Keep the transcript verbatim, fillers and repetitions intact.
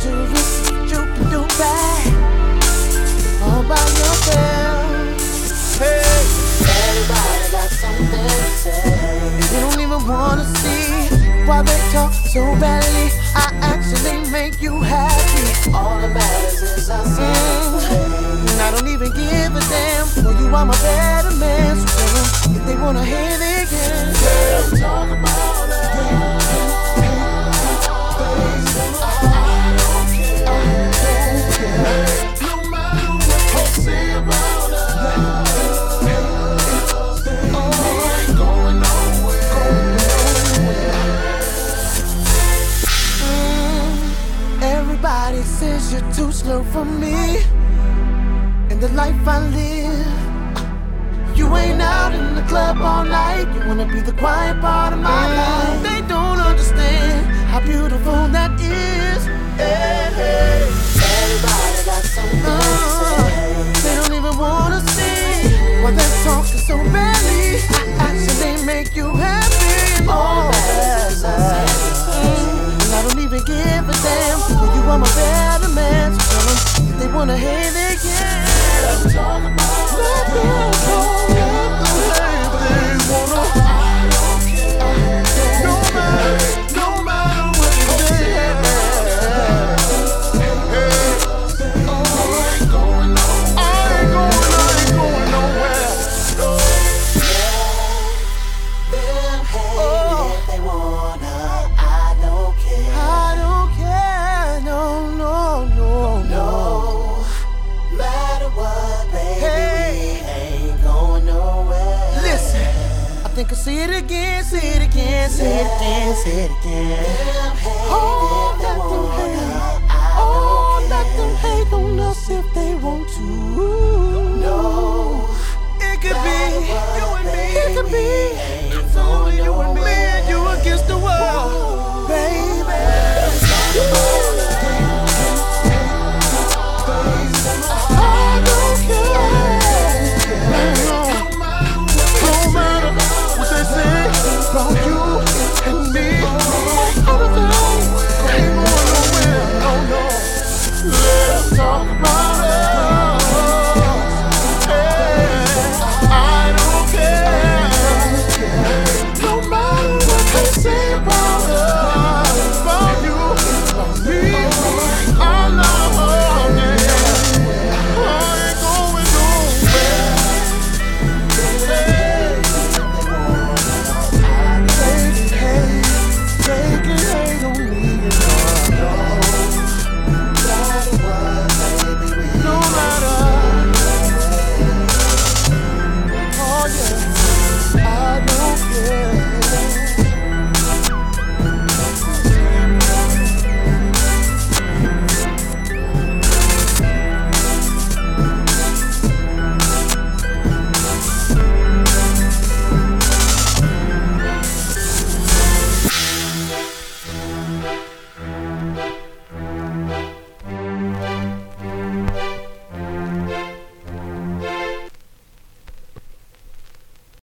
dangerous. You can do bad all by yourself. Hey, everybody got something to say. They don't even wanna see why they talk so badly. I actually make you happy. All that matters is I see. And I don't even give a damn. For you, I'm a better man. So tell them if they wanna hear it again. Girl, talk about it. Everybody says you're too slow for me, and the life I live. You ain't out in the club all night. You wanna be the quiet part of my life. They don't understand how beautiful that is. Hey, hey. Everybody got something uh, to say. They don't even wanna see why they're talking so badly. I actually make you happy. All that is I say. I don't even give a damn. For you, I'm a better man. So tell them if they wanna hear it again. Let's talk about let them talk, let them if they wanna. I don't care. No matter, no matter what they say. I ain't going nowhere. I ain't going, I ain't going nowhere. Let them hate oh. if they wanna. I don't care, no, no, no, no. No matter what, baby, hey. We ain't going nowhere. Listen, I think I see it again, see it again, see it again, see it again. Oh, let them hate, oh, let them hate on us if they want to. No, it could be you and me, it could be it's only you and me and you against the world, baby. No matter what they say,